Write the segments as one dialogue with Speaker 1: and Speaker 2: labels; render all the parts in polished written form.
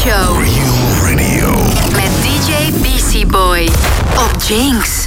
Speaker 1: Show.
Speaker 2: Real Radio.
Speaker 1: Met DJ BC Boy op Jinx.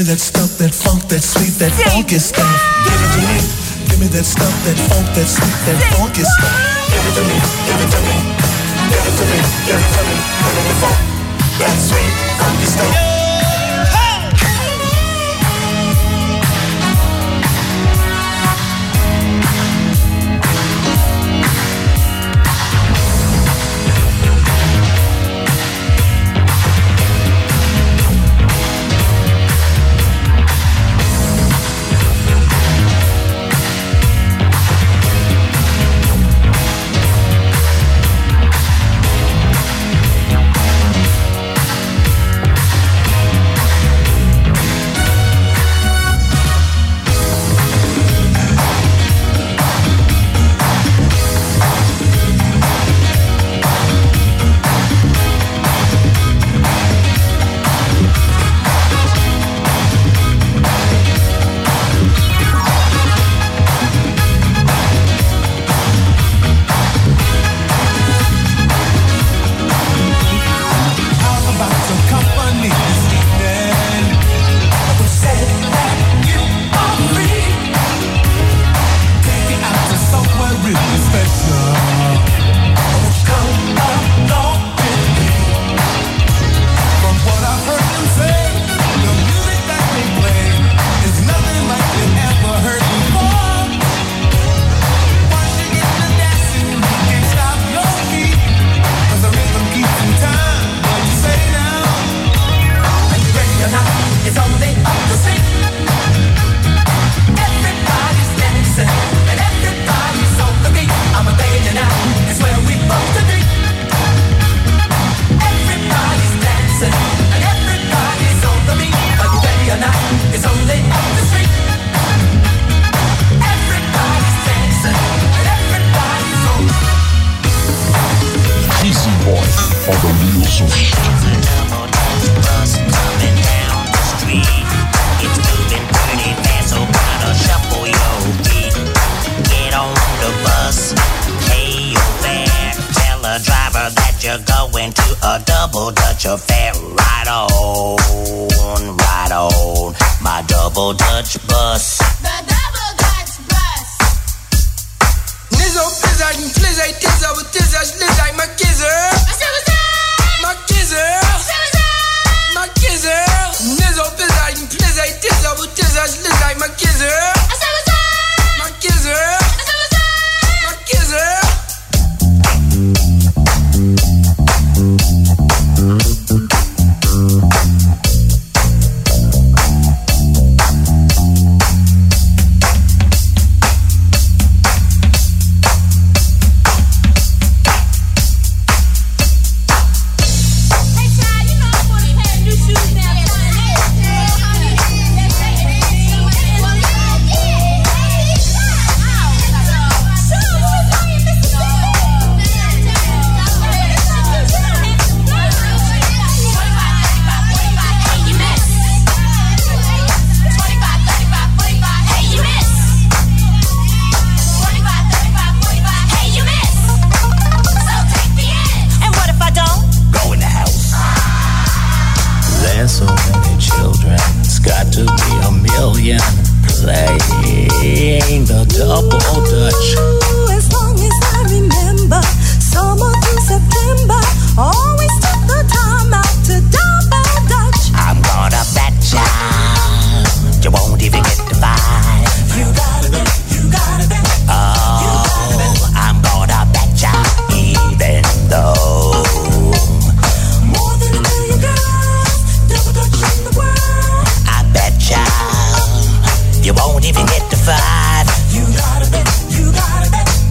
Speaker 2: me that stuff, that funk, that sweet, that funky stuff. Give it to me. Give me that stuff, that funk, that sweet, that funky stuff. Give it to me. Give it to me. Give it to me. Give it to me. Give me the funk, that sweet, funky stuff.
Speaker 3: You won't even get to 5. You gotta bet.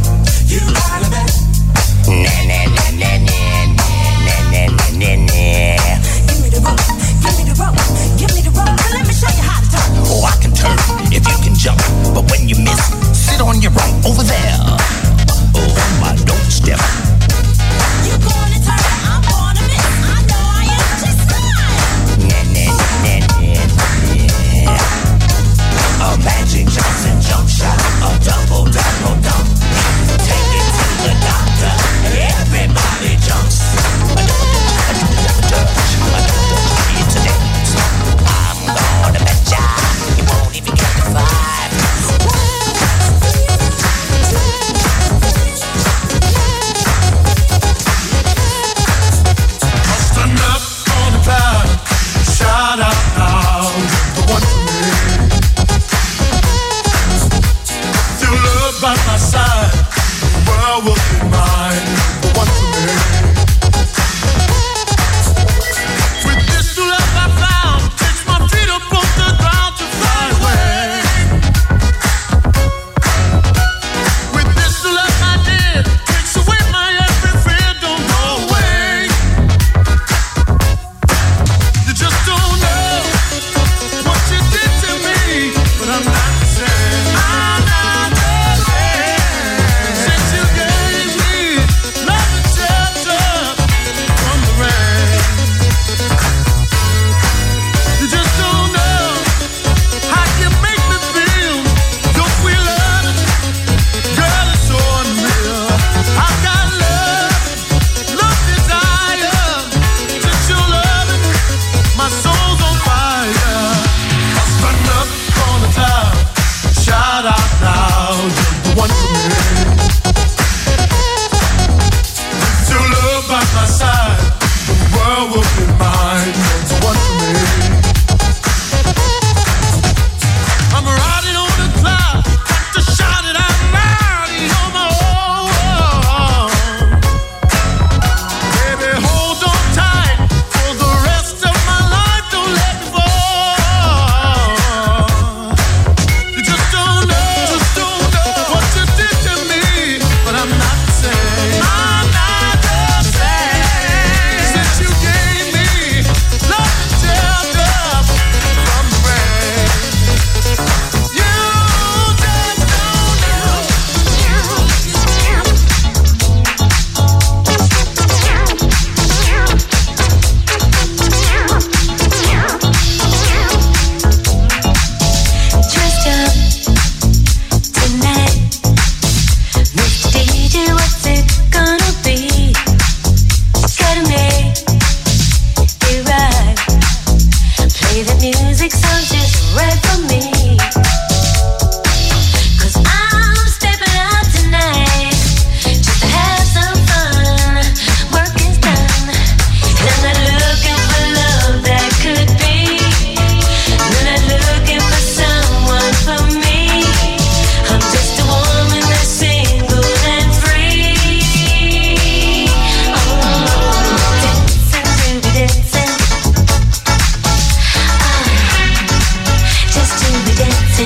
Speaker 3: Just to be dancing.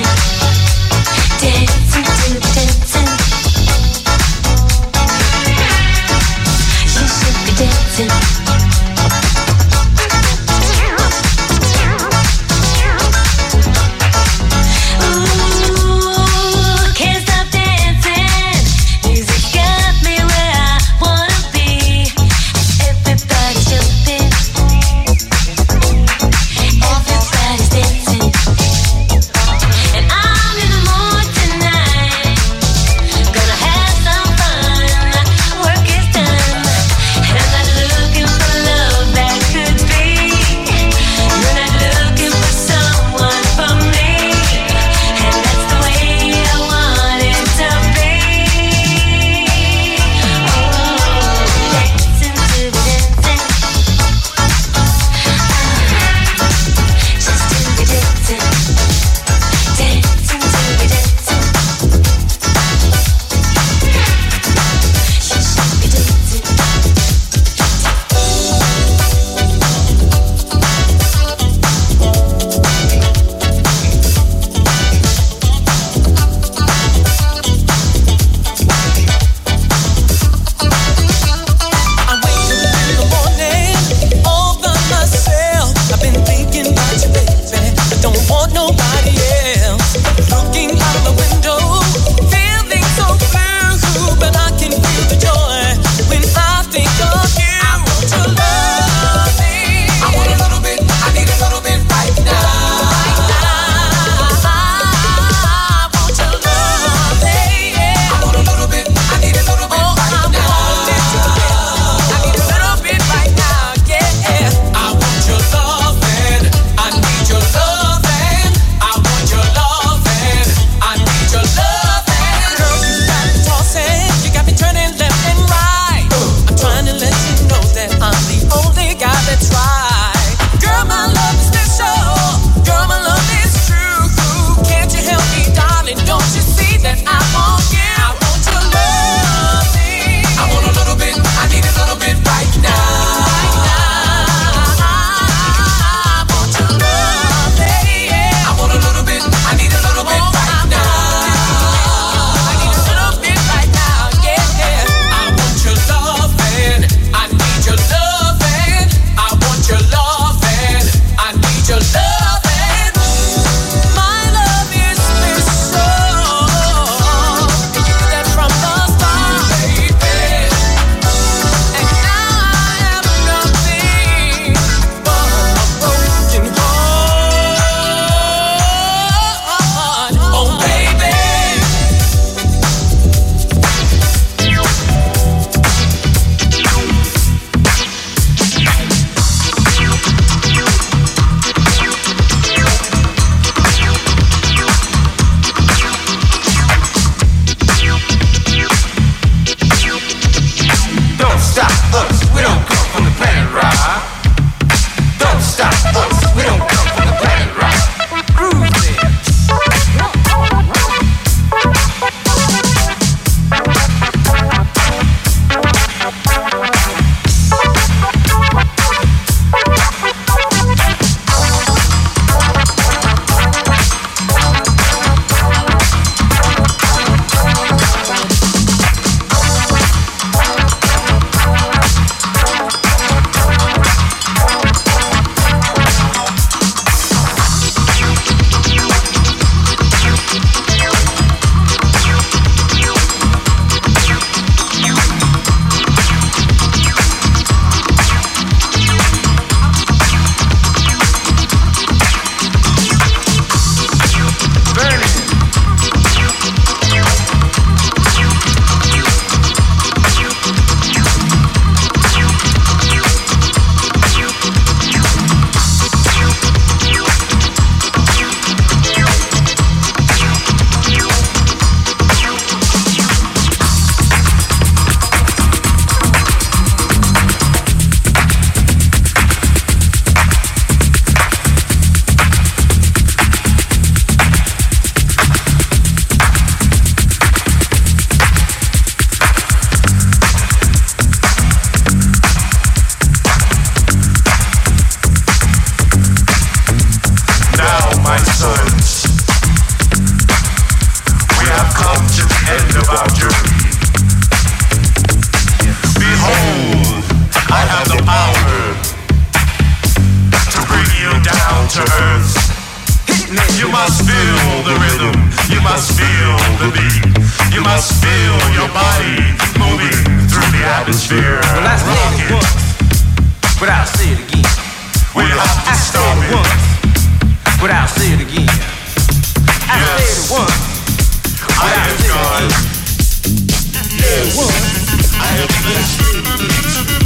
Speaker 3: You must feel the rhythm. You must feel the beat. You must feel your body moving through the atmosphere.
Speaker 4: Well, I said it once, but I'll say it again.
Speaker 3: We have to stop it
Speaker 4: once, but I'll say it again. I said it once, but I'll say it again.
Speaker 2: Yes, I have blessed you.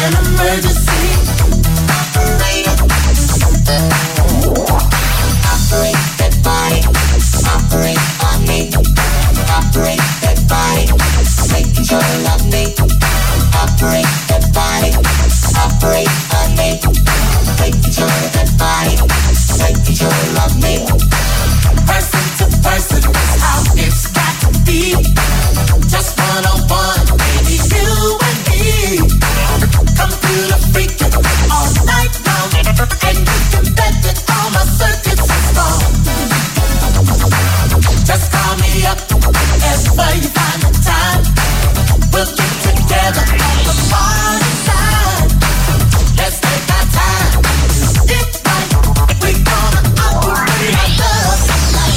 Speaker 2: an emergency. Operate that body. Operate on me. Operate that body. Take control of me. Operate that body. Operate on me. Take control of that body. Take control of me. Person to person, that's how it's got to be. Just one-on-one, baby, you and me. Come through the freaking all night long, and you can bet that all my circuits are strong. Just call me up whenever you find the time. We'll get together on the party side. Let's take our time. Get right, we're gonna operate our love tonight.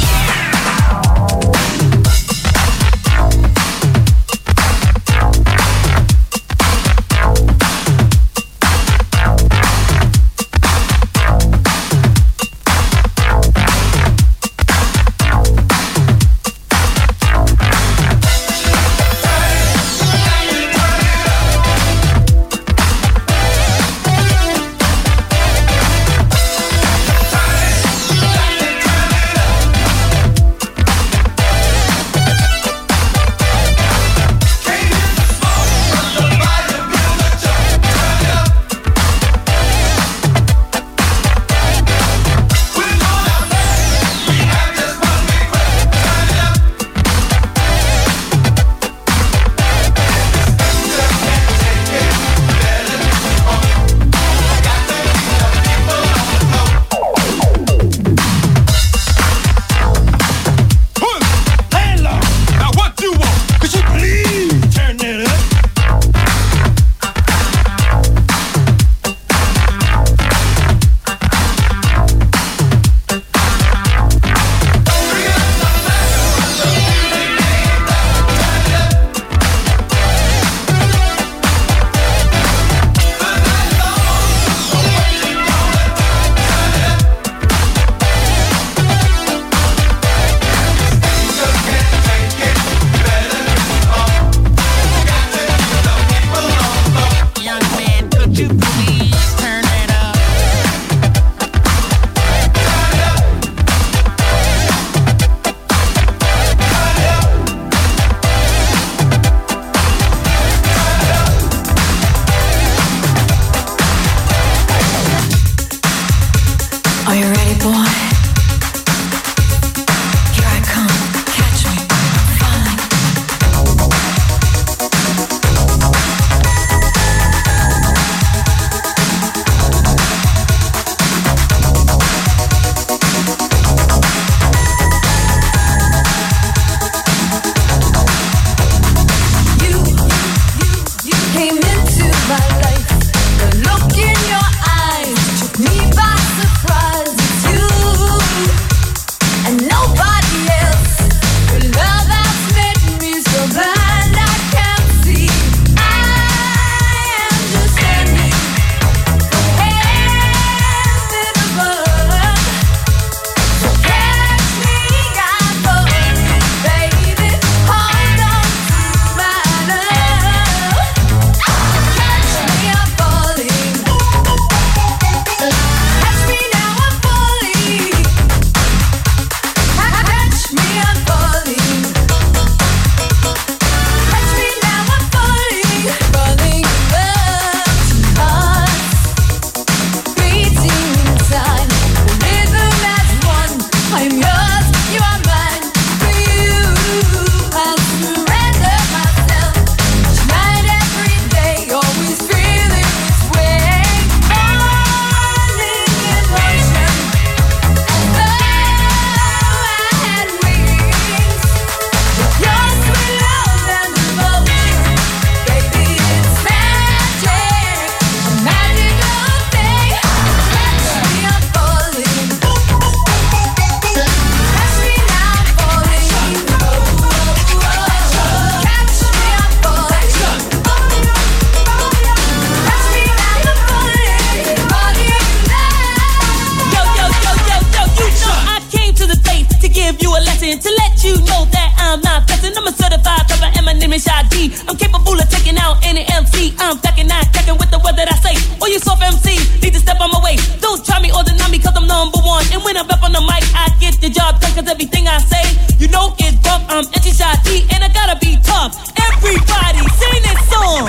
Speaker 5: I'm capable of taking out any MC. I'm ducking, not tracking with the word that I say. All you soft MCs need to step on my way. Don't try me or deny me, cause I'm number one. And when I'm up on the mic, I get the job done, cause everything I say, you know it's bump. I'm anti-shot-E and I gotta be tough. Everybody sing this song.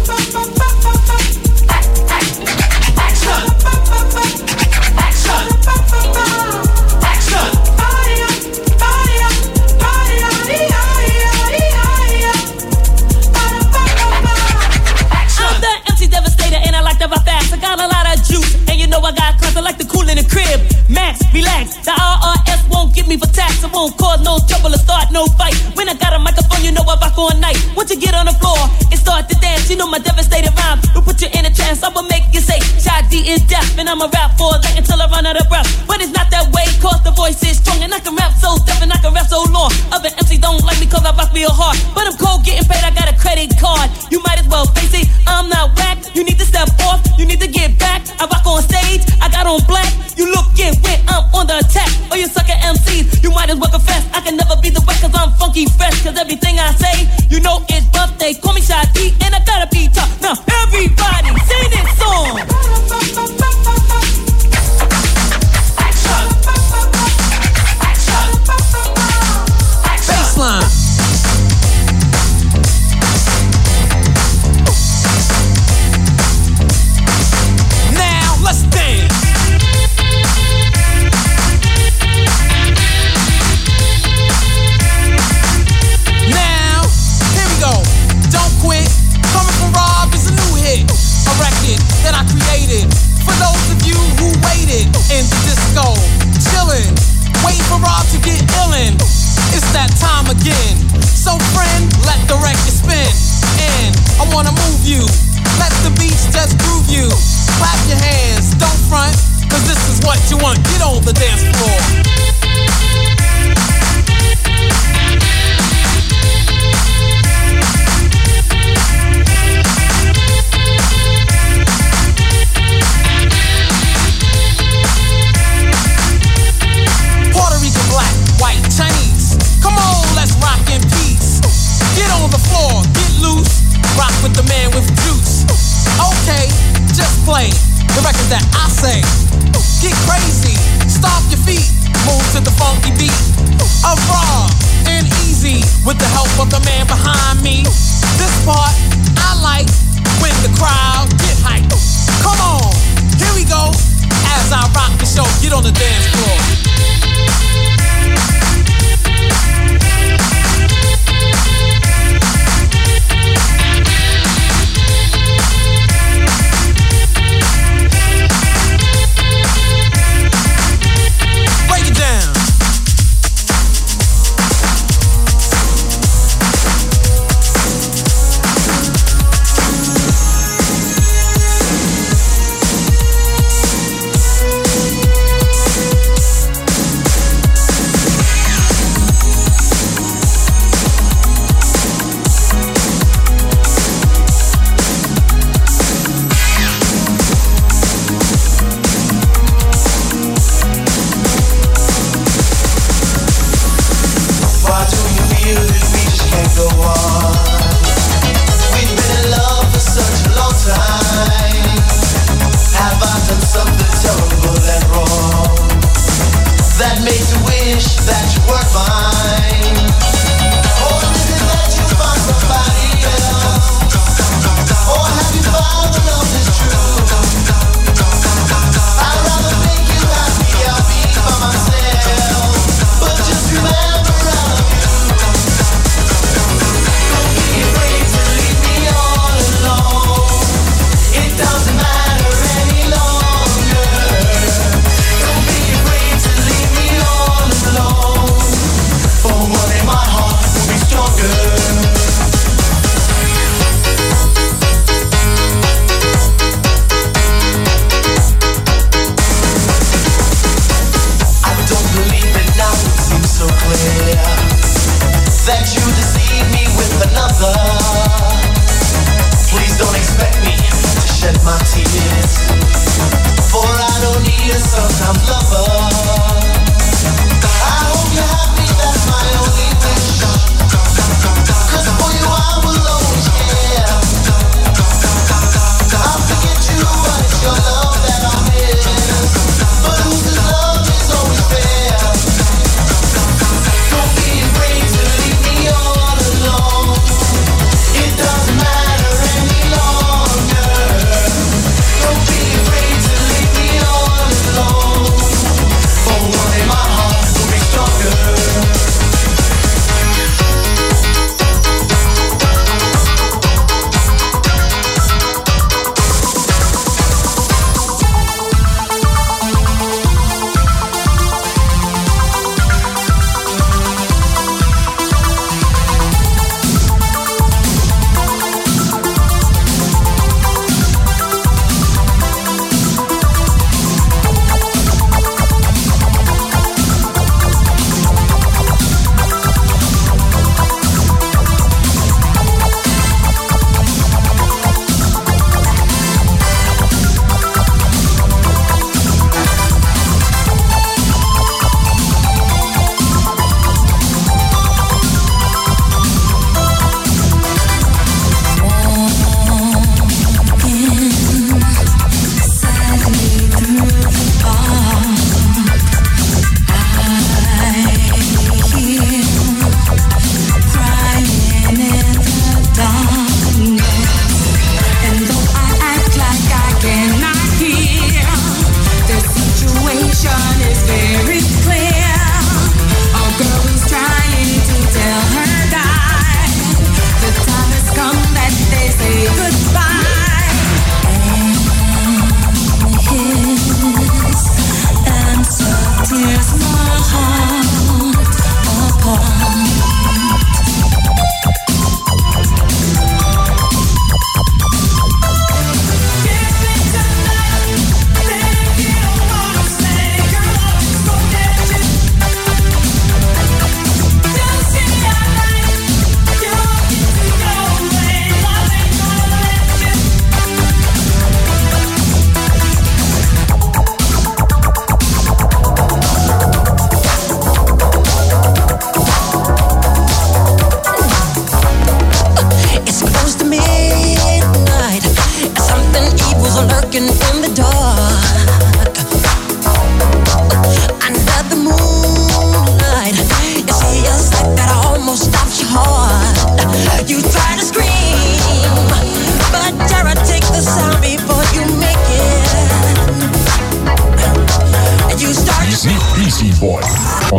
Speaker 5: Action. Action. Action. I'm the MC Devastator and I like to rap fast. I got a lot of juice and you know I got class. I like to cool in the crib. Max, relax. The RRS won't get me for tax. I won't cause no trouble or start no fight. When I got a microphone, you know I rock all night. Once you get on the floor and start to dance, you know my devastating rhyme will put you in a trance. I will make you say, Shot D is deaf, and I'ma rap for that until I run out of breath. But it's not that way, cause the voice is strong, and I can rap so deaf and I can rap so long. Other MCs don't like me cause I rock real hard, but I'm cold getting paid, I got a credit card. You might as well face it, I'm not whack. You need to step off, you need to get back. I rock on stage, I got on black. You looking when I'm on the attack. Oh, you sucker MCs, you might as well confess. I can never be the whack cause I'm funky fresh. Cause everything I say, you know it's birthday. Call me Shot D and I gotta be tough. Now everybody sing this song. Action. Action.
Speaker 6: Baseline. Now let's dance. Now, here we go. Don't quit. Coming from Rob is a new hit. A record that I created for those of you who waited in the disco. Chillin', waiting for Rob to get illin'. It's that time again. So friend, let the record spin. And I wanna move you. Let the beats just groove you. Clap your hands, don't front, cause this is what you want. Get on the dance floor. Puerto Rican, black, white, Chinese. Come on, let's rock in peace. Get on the floor, get loose. Rock with the man with juice. Okay, just play the record that I say. Get crazy, stomp your feet, move to the funky beat of Raw and Easy with the help of the man behind me. This part I like when the crowd get hyped. Come on, here we go. As I rock the show, get on the dance floor. Break it down.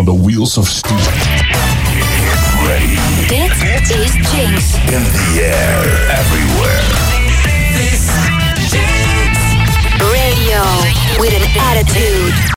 Speaker 2: on the wheels of steel. Get ready.
Speaker 1: Dit is Jinx.
Speaker 2: In the air, everywhere.
Speaker 1: This Jinx. Radio with an attitude.